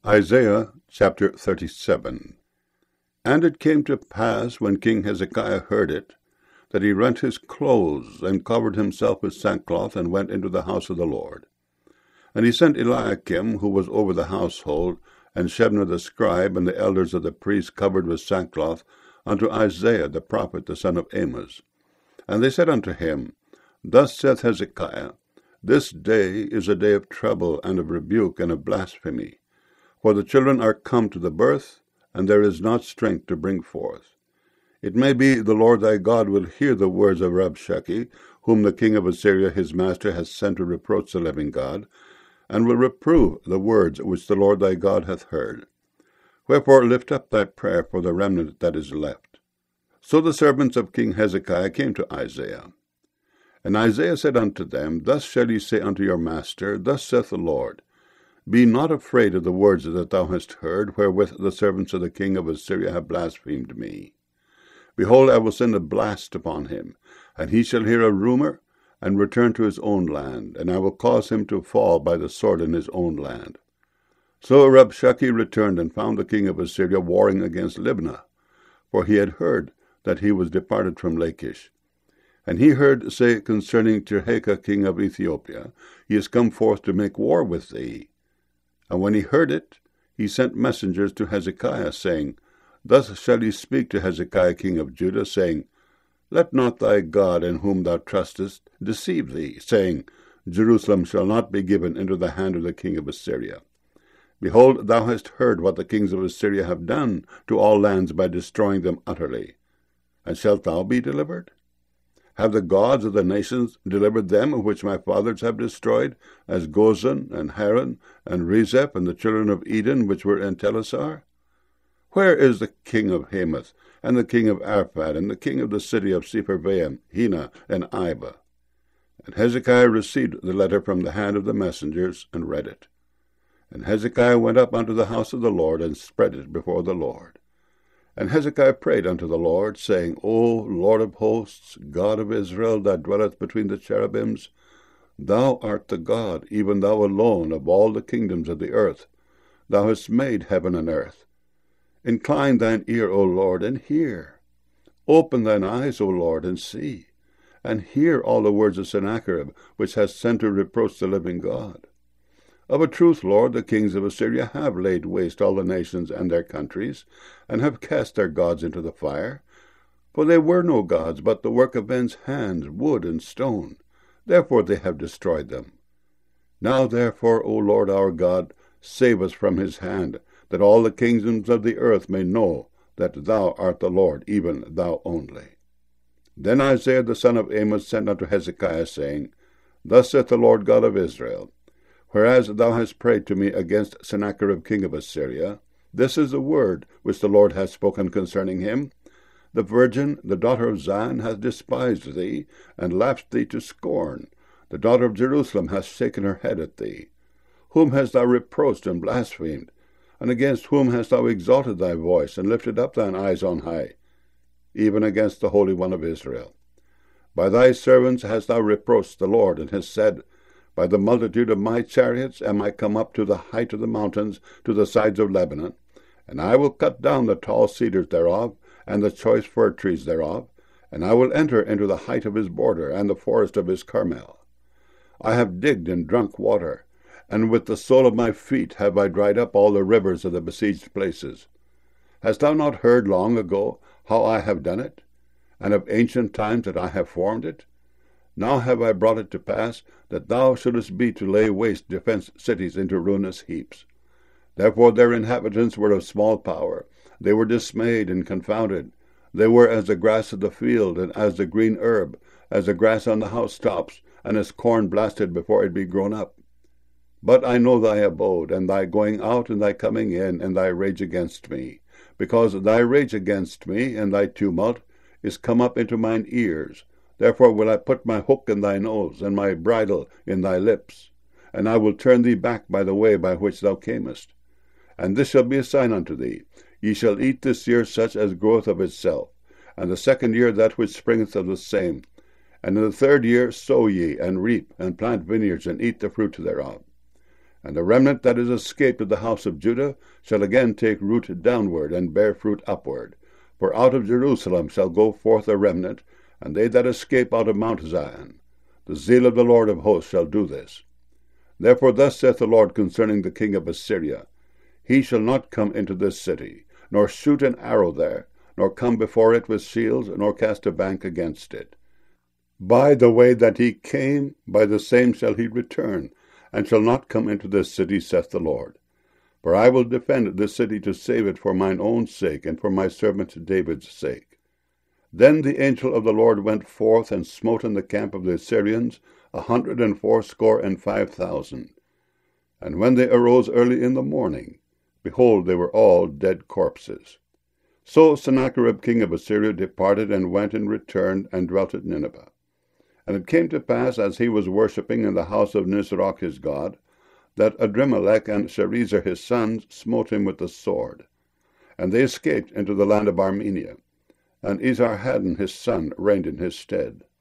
Isaiah chapter 37. And it came to pass, when King Hezekiah heard it, that he rent his clothes, and covered himself with sackcloth, and went into the house of the Lord. And he sent Eliakim, who was over the household, and Shebna the scribe, and the elders of the priests covered with sackcloth, unto Isaiah the prophet, the son of Amos. And they said unto him, Thus saith Hezekiah, This day is a day of trouble, and of rebuke, and of blasphemy. For the children are come to the birth, and there is not strength to bring forth. It may be the Lord thy God will hear the words of Rabshakeh, whom the king of Assyria his master has sent to reproach the living God, and will reprove the words which the Lord thy God hath heard. Wherefore lift up thy prayer for the remnant that is left. So the servants of King Hezekiah came to Isaiah. And Isaiah said unto them, Thus shall ye say unto your master, Thus saith the Lord, Be not afraid of the words that thou hast heard, wherewith the servants of the king of Assyria have blasphemed me. Behold, I will send a blast upon him, and he shall hear a rumour, and return to his own land, and I will cause him to fall by the sword in his own land. So Rabshakeh returned, and found the king of Assyria warring against Libnah, for he had heard that he was departed from Lachish. And he heard say concerning Tirhakah king of Ethiopia, He is come forth to make war with thee. And when he heard it, he sent messengers to Hezekiah, saying, Thus shall he speak to Hezekiah king of Judah, saying, Let not thy God, in whom thou trustest, deceive thee, saying, Jerusalem shall not be given into the hand of the king of Assyria. Behold, thou hast heard what the kings of Assyria have done to all lands by destroying them utterly. And shalt thou be delivered? Have the gods of the nations delivered them which my fathers have destroyed, as Gozan, and Haran, and Rezeph, and the children of Eden, which were in Telassar? Where is the king of Hamath, and the king of Arpad, and the king of the city of Sepharvaim, Hena, and Iva? And Hezekiah received the letter from the hand of the messengers, and read it. And Hezekiah went up unto the house of the Lord, and spread it before the Lord. And Hezekiah prayed unto the Lord, saying, O Lord of hosts, God of Israel, that dwelleth between the cherubims, thou art the God, even thou alone, of all the kingdoms of the earth. Thou hast made heaven and earth. Incline thine ear, O Lord, and hear. Open thine eyes, O Lord, and see, and hear all the words of Sennacherib, which hast sent to reproach the living God. Of a truth, Lord, the kings of Assyria have laid waste all the nations and their countries, and have cast their gods into the fire. For they were no gods, but the work of men's hands, wood and stone. Therefore they have destroyed them. Now therefore, O Lord our God, save us from his hand, that all the kingdoms of the earth may know that thou art the Lord, even thou only. Then Isaiah the son of Amos sent unto Hezekiah, saying, Thus saith the Lord God of Israel, Whereas thou hast prayed to me against Sennacherib king of Assyria, this is the word which the Lord hath spoken concerning him. The virgin, the daughter of Zion, hath despised thee, and laughed thee to scorn. The daughter of Jerusalem hath shaken her head at thee. Whom hast thou reproached and blasphemed? And against whom hast thou exalted thy voice, and lifted up thine eyes on high? Even against the Holy One of Israel. By thy servants hast thou reproached the Lord, and hast said, By the multitude of my chariots am I come up to the height of the mountains, to the sides of Lebanon, and I will cut down the tall cedars thereof, and the choice fir trees thereof, and I will enter into the height of his border, and the forest of his Carmel. I have digged and drunk water, and with the sole of my feet have I dried up all the rivers of the besieged places. Hast thou not heard long ago how I have done it, and of ancient times that I have formed it? Now have I brought it to pass, that thou shouldest be to lay waste defenced cities into ruinous heaps. Therefore their inhabitants were of small power. They were dismayed and confounded. They were as the grass of the field, and as the green herb, as the grass on the housetops, and as corn blasted before it be grown up. But I know thy abode, and thy going out, and thy coming in, and thy rage against me, because thy rage against me, and thy tumult, is come up into mine ears. Therefore will I put my hook in thy nose, and my bridle in thy lips, and I will turn thee back by the way by which thou camest. And this shall be a sign unto thee, Ye shall eat this year such as groweth of itself, and the second year that which springeth of the same. And in the third year sow ye, and reap, and plant vineyards, and eat the fruit thereof. And the remnant that is escaped of the house of Judah shall again take root downward, and bear fruit upward. For out of Jerusalem shall go forth a remnant, and they that escape out of Mount Zion. The zeal of the Lord of hosts shall do this. Therefore thus saith the Lord concerning the king of Assyria, He shall not come into this city, nor shoot an arrow there, nor come before it with shields, nor cast a bank against it. By the way that he came, by the same shall he return, and shall not come into this city, saith the Lord. For I will defend this city to save it for mine own sake, and for my servant David's sake. Then the angel of the Lord went forth, and smote in the camp of the Assyrians 185,000. And when they arose early in the morning, behold, they were all dead corpses. So Sennacherib king of Assyria departed, and went and returned, and dwelt at Nineveh. And it came to pass, as he was worshipping in the house of Nisroch his god, that Adrammelech and Sharezer his sons smote him with the sword. And they escaped into the land of Armenia, and Esarhaddon his son reigned in his stead.